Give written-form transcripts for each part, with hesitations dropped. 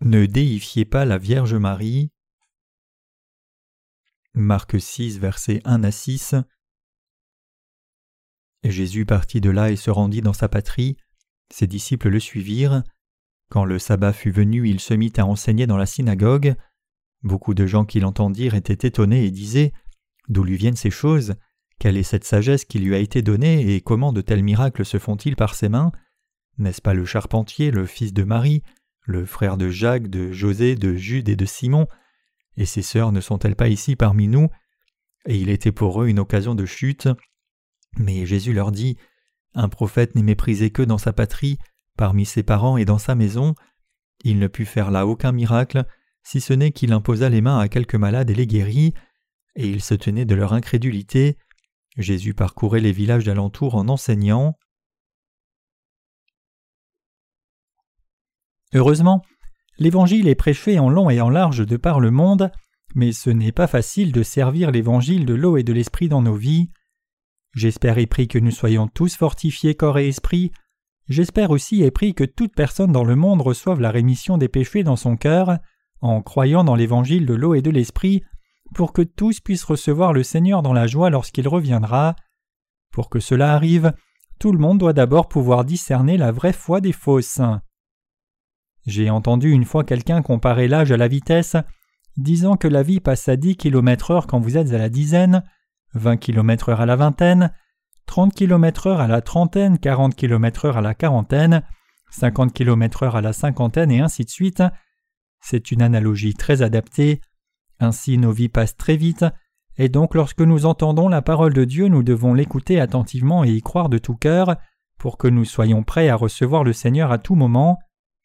Ne déifiez pas la Vierge Marie. Marc 6, versets 1 à 6. Jésus partit de là et se rendit dans sa patrie. Ses disciples le suivirent. Quand le sabbat fut venu, il se mit à enseigner dans la synagogue. Beaucoup de gens qui l'entendirent étaient étonnés et disaient « D'où lui viennent ces choses ? Quelle est cette sagesse qui lui a été donnée et comment de tels miracles se font-ils par ses mains ? N'est-ce pas le charpentier, le fils de Marie, le frère de Jacques, de José, de Jude et de Simon ? Et ses sœurs ne sont-elles pas ici parmi nous ?» Et il était pour eux une occasion de chute. Mais Jésus leur dit « Un prophète n'est méprisé que dans sa patrie, parmi ses parents et dans sa maison. Il ne put faire là aucun miracle, si ce n'est qu'il imposa les mains à quelques malades et les guérit. Et il se tenait de leur incrédulité. Jésus parcourait les villages d'alentour en enseignant. » Heureusement, l'Évangile est prêché en long et en large de par le monde, mais ce n'est pas facile de servir l'Évangile de l'eau et de l'Esprit dans nos vies. J'espère et prie que nous soyons tous fortifiés corps et esprit. J'espère aussi et prie que toute personne dans le monde reçoive la rémission des péchés dans son cœur, en croyant dans l'Évangile de l'eau et de l'Esprit, pour que tous puissent recevoir le Seigneur dans la joie lorsqu'il reviendra. Pour que cela arrive, tout le monde doit d'abord pouvoir discerner la vraie foi des fausses. J'ai entendu une fois quelqu'un comparer l'âge à la vitesse, disant que la vie passe à 10 km/h quand vous êtes à la dizaine, 20 km/h à la vingtaine, 30 km/h à la trentaine, 40 km/h à la quarantaine, 50 km/h à la cinquantaine et ainsi de suite. C'est une analogie très adaptée. Ainsi nos vies passent très vite, et donc lorsque nous entendons la parole de Dieu, nous devons l'écouter attentivement et y croire de tout cœur, pour que nous soyons prêts à recevoir le Seigneur à tout moment.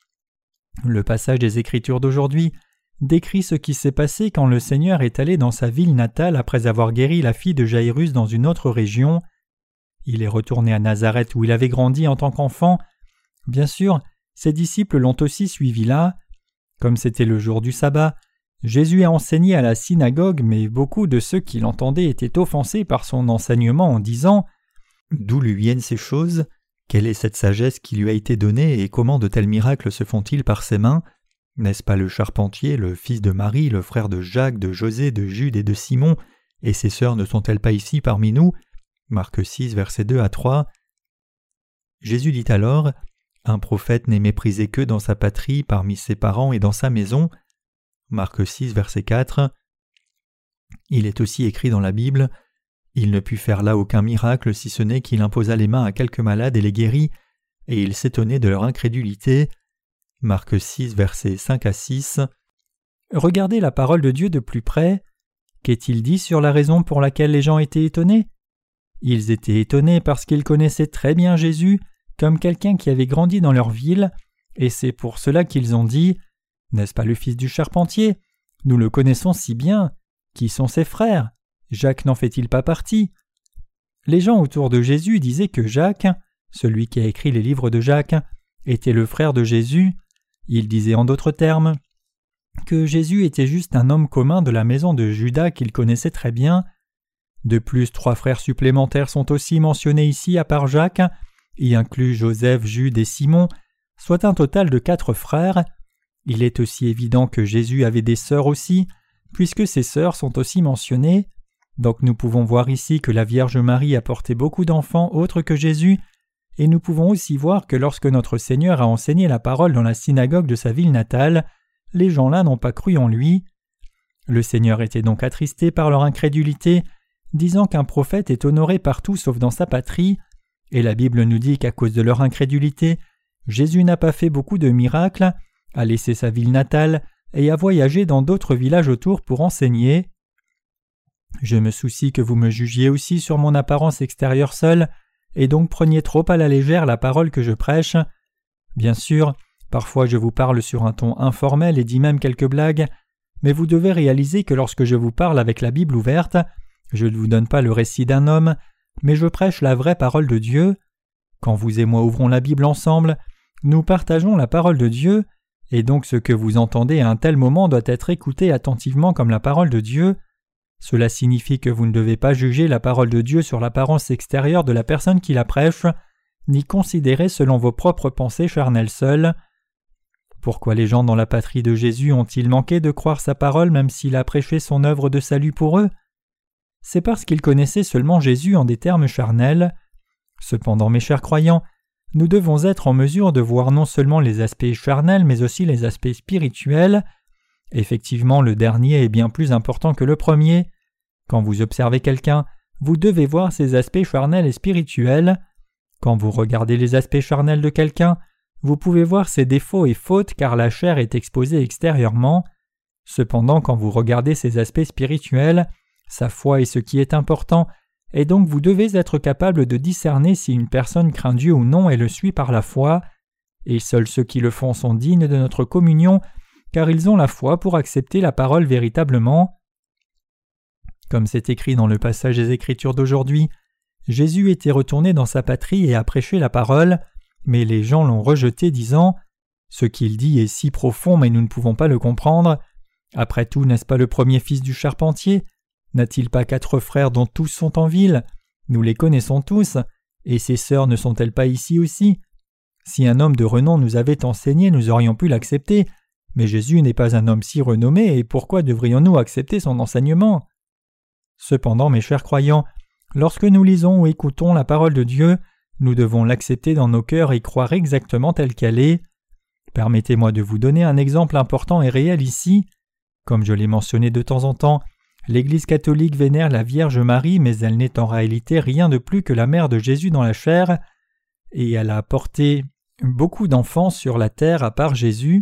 Le passage des Écritures d'aujourd'hui décrit ce qui s'est passé quand le Seigneur est allé dans sa ville natale après avoir guéri la fille de Jaïrus dans une autre région. Il est retourné à Nazareth où il avait grandi en tant qu'enfant. Bien sûr, ses disciples l'ont aussi suivi là. Comme c'était le jour du sabbat, Jésus a enseigné à la synagogue, mais beaucoup de ceux qui l'entendaient étaient offensés par son enseignement en disant « D'où lui viennent ces choses ? Quelle est cette sagesse qui lui a été donnée et comment de tels miracles se font-ils par ses mains ? N'est-ce pas le charpentier, le fils de Marie, le frère de Jacques, de José, de Jude et de Simon, et ses sœurs ne sont-elles pas ici parmi nous » Marc 6, versets 2 à 3. Jésus dit alors « Un prophète n'est méprisé que dans sa patrie, parmi ses parents et dans sa maison » Marc 6, verset 4. Il est aussi écrit dans la Bible « Il ne put faire là aucun miracle si ce n'est qu'il imposa les mains à quelques malades et les guérit, et il s'étonnait de leur incrédulité. » Marc 6, versets 5 à 6. Regardez la parole de Dieu de plus près. Qu'est-il dit sur la raison pour laquelle les gens étaient étonnés ? Ils étaient étonnés parce qu'ils connaissaient très bien Jésus comme quelqu'un qui avait grandi dans leur ville, et c'est pour cela qu'ils ont dit « N'est-ce pas le fils du charpentier ? Nous le connaissons si bien. Qui sont ses frères ? Jacques n'en fait-il pas partie ?» Les gens autour de Jésus disaient que Jacques, celui qui a écrit les livres de Jacques, était le frère de Jésus. Ils disaient en d'autres termes que Jésus était juste un homme commun de la maison de Judas qu'il connaissait très bien. De plus, 3 frères supplémentaires sont aussi mentionnés ici à part Jacques, y inclus Joseph, Jude et Simon, soit un total de 4 frères. Il est aussi évident que Jésus avait des sœurs aussi, puisque ses sœurs sont aussi mentionnées. Donc nous pouvons voir ici que la Vierge Marie a porté beaucoup d'enfants autres que Jésus, et nous pouvons aussi voir que lorsque notre Seigneur a enseigné la parole dans la synagogue de sa ville natale, les gens-là n'ont pas cru en lui. Le Seigneur était donc attristé par leur incrédulité, disant qu'un prophète est honoré partout sauf dans sa patrie, et la Bible nous dit qu'à cause de leur incrédulité, Jésus n'a pas fait beaucoup de miracles, a laissé sa ville natale et a voyagé dans d'autres villages autour pour enseigner. Je me soucie que vous me jugiez aussi sur mon apparence extérieure seule, et donc preniez trop à la légère la parole que je prêche. Bien sûr, parfois je vous parle sur un ton informel et dis même quelques blagues, mais vous devez réaliser que lorsque je vous parle avec la Bible ouverte, je ne vous donne pas le récit d'un homme, mais je prêche la vraie parole de Dieu. Quand vous et moi ouvrons la Bible ensemble, nous partageons la parole de Dieu, et donc ce que vous entendez à un tel moment doit être écouté attentivement comme la parole de Dieu. Cela signifie que vous ne devez pas juger la parole de Dieu sur l'apparence extérieure de la personne qui la prêche, ni considérer selon vos propres pensées charnelles seules. Pourquoi les gens dans la patrie de Jésus ont-ils manqué de croire sa parole même s'il a prêché son œuvre de salut pour eux? C'est parce qu'ils connaissaient seulement Jésus en des termes charnels. Cependant, mes chers croyants, nous devons être en mesure de voir non seulement les aspects charnels mais aussi les aspects spirituels. Effectivement, le dernier est bien plus important que le premier. Quand vous observez quelqu'un, vous devez voir ses aspects charnels et spirituels. Quand vous regardez les aspects charnels de quelqu'un, vous pouvez voir ses défauts et fautes car la chair est exposée extérieurement. Cependant, quand vous regardez ses aspects spirituels, sa foi est ce qui est important, et donc vous devez être capable de discerner si une personne craint Dieu ou non et le suit par la foi, et seuls ceux qui le font sont dignes de notre communion, car ils ont la foi pour accepter la parole véritablement. Comme c'est écrit dans le passage des Écritures d'aujourd'hui, Jésus était retourné dans sa patrie et a prêché la parole, mais les gens l'ont rejeté disant « Ce qu'il dit est si profond mais nous ne pouvons pas le comprendre. Après tout, n'est-ce pas le premier fils du charpentier? N'a-t-il pas 4 frères dont tous sont en ville? Nous les connaissons tous, et ses sœurs ne sont-elles pas ici aussi? Si un homme de renom nous avait enseigné, nous aurions pu l'accepter, mais Jésus n'est pas un homme si renommé, et pourquoi devrions-nous accepter son enseignement? Cependant, mes chers croyants, lorsque nous lisons ou écoutons la parole de Dieu, nous devons l'accepter dans nos cœurs et croire exactement telle qu'elle est. Permettez-moi de vous donner un exemple important et réel ici. Comme je l'ai mentionné de temps en temps, l'Église catholique vénère la Vierge Marie, mais elle n'est en réalité rien de plus que la mère de Jésus dans la chair, et elle a porté beaucoup d'enfants sur la terre à part Jésus.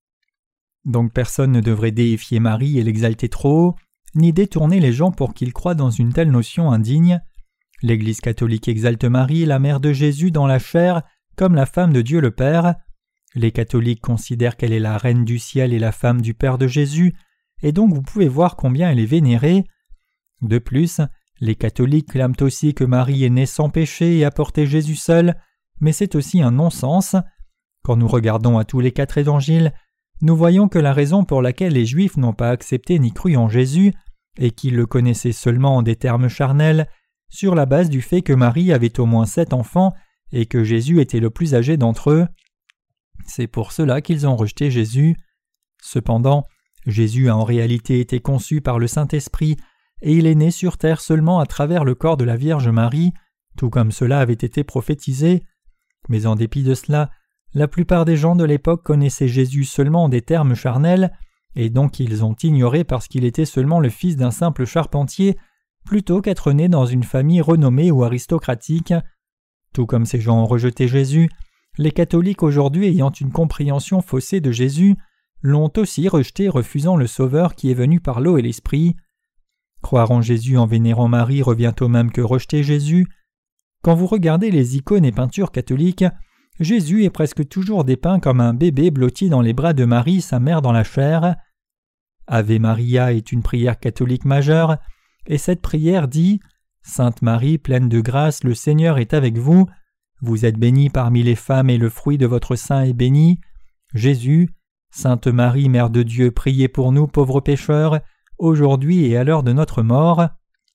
Donc personne ne devrait déifier Marie et l'exalter trop haut, ni détourner les gens pour qu'ils croient dans une telle notion indigne. L'Église catholique exalte Marie, la mère de Jésus dans la chair, comme la femme de Dieu le Père. Les catholiques considèrent qu'elle est la reine du ciel et la femme du Père de Jésus, et donc vous pouvez voir combien elle est vénérée. De plus, les catholiques clament aussi que Marie est née sans péché et a porté Jésus seul, mais c'est aussi un non-sens. Quand nous regardons à tous les 4 évangiles, nous voyons que la raison pour laquelle les Juifs n'ont pas accepté ni cru en Jésus, et qu'ils le connaissaient seulement en des termes charnels, sur la base du fait que Marie avait au moins 7 enfants et que Jésus était le plus âgé d'entre eux. C'est pour cela qu'ils ont rejeté Jésus. Cependant, Jésus a en réalité été conçu par le Saint-Esprit et il est né sur terre seulement à travers le corps de la Vierge Marie, tout comme cela avait été prophétisé. Mais en dépit de cela, la plupart des gens de l'époque connaissaient Jésus seulement en des termes charnels, et donc ils ont ignoré parce qu'il était seulement le fils d'un simple charpentier, plutôt qu'être né dans une famille renommée ou aristocratique. Tout comme ces gens ont rejeté Jésus, les catholiques aujourd'hui ayant une compréhension faussée de Jésus, l'ont aussi rejeté refusant le Sauveur qui est venu par l'eau et l'Esprit. Croire en Jésus en vénérant Marie revient au même que rejeter Jésus. Quand vous regardez les icônes et peintures catholiques, Jésus est presque toujours dépeint comme un bébé blotti dans les bras de Marie, sa mère dans la chair. Ave Maria est une prière catholique majeure, et cette prière dit « Sainte Marie, pleine de grâce, le Seigneur est avec vous. Vous êtes bénie parmi les femmes et le fruit de votre sein est béni. Jésus, Sainte Marie, Mère de Dieu, priez pour nous pauvres pécheurs, aujourd'hui et à l'heure de notre mort. »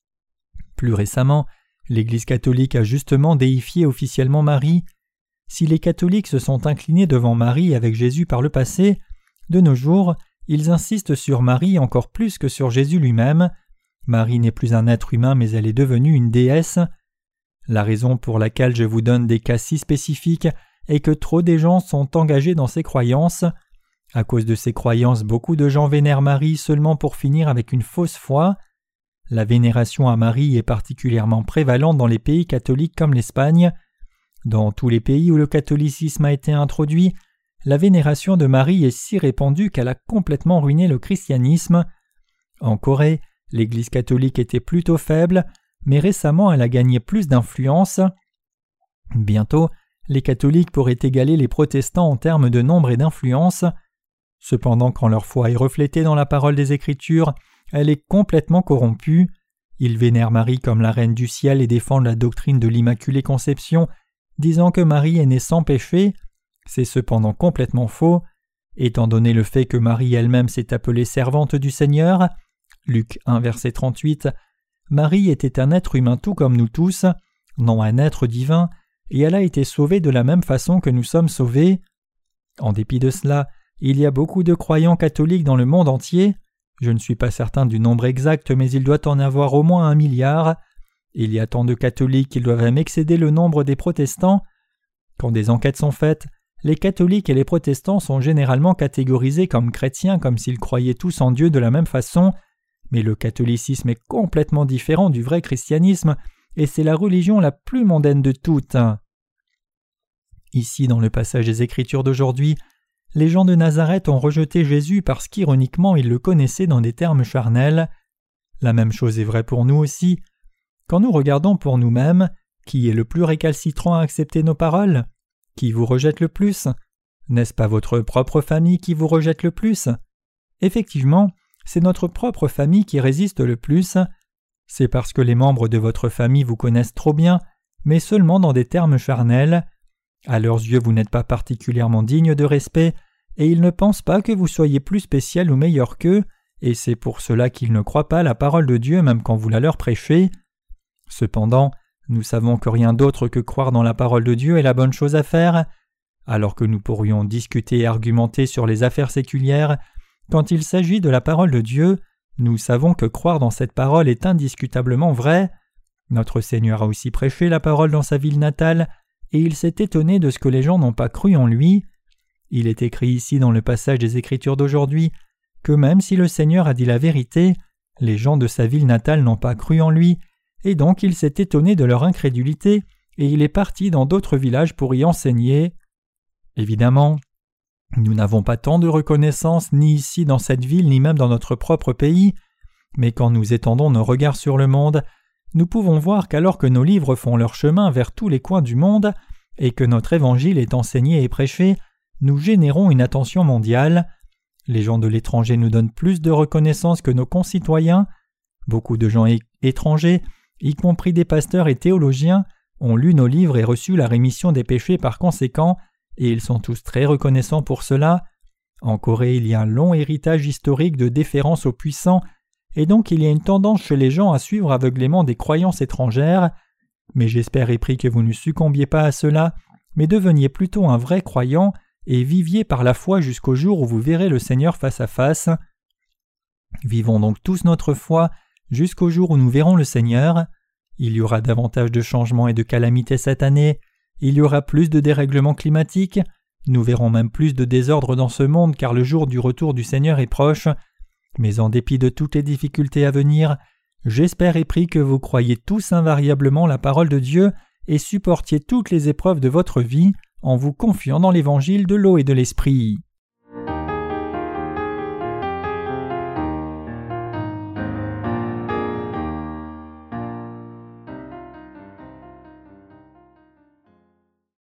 Plus récemment, l'Église catholique a justement déifié officiellement Marie. Si les catholiques se sont inclinés devant Marie avec Jésus par le passé, de nos jours, ils insistent sur Marie encore plus que sur Jésus lui-même. Marie n'est plus un être humain mais elle est devenue une déesse. La raison pour laquelle je vous donne des cas si spécifiques est que trop des gens sont engagés dans ces croyances. À cause de ces croyances, beaucoup de gens vénèrent Marie seulement pour finir avec une fausse foi. La vénération à Marie est particulièrement prévalente dans les pays catholiques comme l'Espagne. Dans tous les pays où le catholicisme a été introduit, la vénération de Marie est si répandue qu'elle a complètement ruiné le christianisme. En Corée, l'Église catholique était plutôt faible, mais récemment elle a gagné plus d'influence. Bientôt, les catholiques pourraient égaler les protestants en termes de nombre et d'influence. Cependant, quand leur foi est reflétée dans la parole des Écritures, elle est complètement corrompue. Ils vénèrent Marie comme la reine du ciel et défendent la doctrine de l'Immaculée Conception, disant que Marie est née sans péché. C'est cependant complètement faux, étant donné le fait que Marie elle-même s'est appelée servante du Seigneur. Luc 1, verset 38, Marie était un être humain tout comme nous tous, non un être divin, et elle a été sauvée de la même façon que nous sommes sauvés. En dépit de cela, il y a beaucoup de croyants catholiques dans le monde entier. Je ne suis pas certain du nombre exact, mais il doit en avoir au moins 1 milliard. Il y a tant de catholiques qu'ils doivent même excéder le nombre des protestants. Quand des enquêtes sont faites, les catholiques et les protestants sont généralement catégorisés comme chrétiens comme s'ils croyaient tous en Dieu de la même façon, mais le catholicisme est complètement différent du vrai christianisme et c'est la religion la plus mondaine de toutes. Ici, dans le passage des Écritures d'aujourd'hui, les gens de Nazareth ont rejeté Jésus parce qu'ironiquement ils le connaissaient dans des termes charnels. La même chose est vraie pour nous aussi. Quand nous regardons pour nous-mêmes, qui est le plus récalcitrant à accepter nos paroles? Qui vous rejette le plus? N'est-ce pas votre propre famille qui vous rejette le plus? Effectivement, c'est notre propre famille qui résiste le plus. C'est parce que les membres de votre famille vous connaissent trop bien, mais seulement dans des termes charnels. À leurs yeux, vous n'êtes pas particulièrement digne de respect, et ils ne pensent pas que vous soyez plus spécial ou meilleur qu'eux, et c'est pour cela qu'ils ne croient pas la parole de Dieu même quand vous la leur prêchez. Cependant, nous savons que rien d'autre que croire dans la parole de Dieu est la bonne chose à faire. Alors que nous pourrions discuter et argumenter sur les affaires séculières, quand il s'agit de la parole de Dieu, nous savons que croire dans cette parole est indiscutablement vrai. Notre Seigneur a aussi prêché la parole dans sa ville natale, et il s'est étonné de ce que les gens n'ont pas cru en lui. Il est écrit ici dans le passage des Écritures d'aujourd'hui que même si le Seigneur a dit la vérité, les gens de sa ville natale n'ont pas cru en lui, et donc il s'est étonné de leur incrédulité, et il est parti dans d'autres villages pour y enseigner. Évidemment, nous n'avons pas tant de reconnaissance ni ici dans cette ville ni même dans notre propre pays, mais quand nous étendons nos regards sur le monde, nous pouvons voir qu'alors que nos livres font leur chemin vers tous les coins du monde, et que notre évangile est enseigné et prêché, nous générons une attention mondiale. Les gens de l'étranger nous donnent plus de reconnaissance que nos concitoyens. Beaucoup de gens étrangers, y compris des pasteurs et théologiens, ont lu nos livres et reçu la rémission des péchés par conséquent, et ils sont tous très reconnaissants pour cela. En Corée, il y a un long héritage historique de déférence aux puissants, et donc il y a une tendance chez les gens à suivre aveuglément des croyances étrangères. Mais j'espère et prie que vous ne succombiez pas à cela, mais deveniez plutôt un vrai croyant et viviez par la foi jusqu'au jour où vous verrez le Seigneur face à face. Vivons donc tous notre foi jusqu'au jour où nous verrons le Seigneur. Il y aura davantage de changements et de calamités cette année, il y aura plus de dérèglements climatiques, nous verrons même plus de désordre dans ce monde car le jour du retour du Seigneur est proche. Mais en dépit de toutes les difficultés à venir, j'espère et prie que vous croyiez tous invariablement la parole de Dieu et supportiez toutes les épreuves de votre vie en vous confiant dans l'évangile de l'eau et de l'esprit.